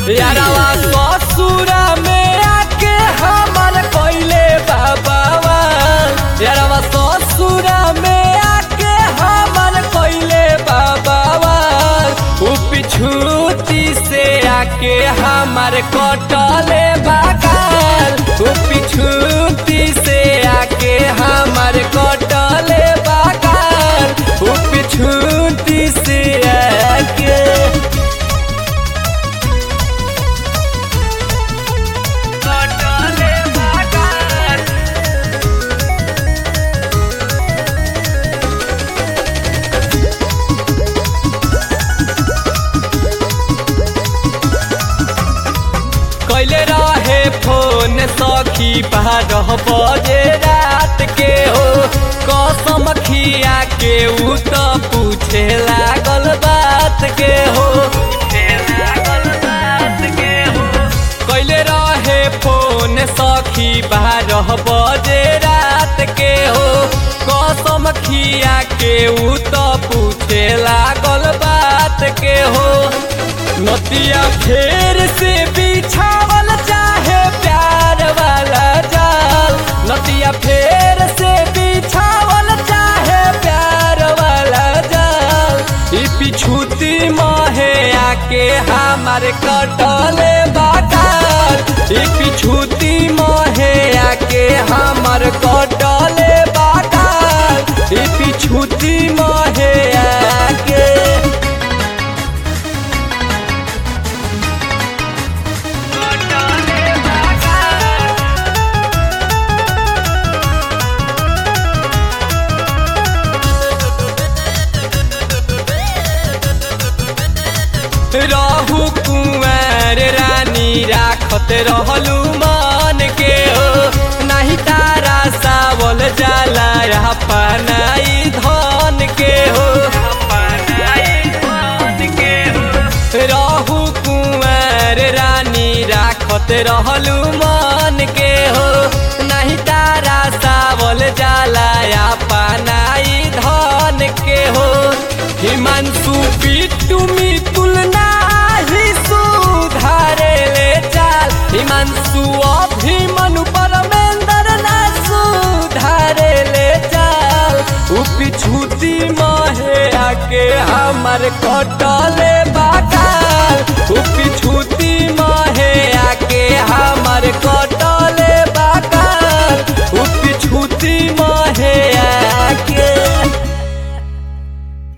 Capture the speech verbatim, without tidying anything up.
यारवा ससुरा में आके हमर कइले बाबावा। यारवा ससुरा में आके हमर कइले बाबावा। उ पिछुती से आके हमर कटले बागाल। उ पिछुती से आके हमर कटले बागाल। उ पिछुती से आके कैले रहे फोन सखी बारह बजे रात के हो। कसम खिया के उ त पूछे लागल बात के हो। कैले रहे फोन सखी बारह बजे रात के हो। कसम खिया के उ त पूछे लागल बात के हो। नदिया फेर से बिछावल चाहे प्यार वाला जाल। नदिया फेर से बिछावल चाहे प्यार वाला जाल। ई पिछुती महे आके हमारे कटले बागाल। ई पिछुती महे आके हमार कटले बागाल। ई पिछुती महे आके रहू कुंवर रानी राखत रहलू मान के हो। नहीं तारा सावल जाला अपनाई धन के हो। रहू कुंवर रानी राखत रहलू मान के हो। नहीं तारा सावल जाला अपनाई धन के हो। हिमांशु बिट्टू मितुल नाही सुधारे ले चाल। हिमांशु अभिमनु परमेंद्र ना सुधारे ले चाल। उ पिछुती महे आके हमर कट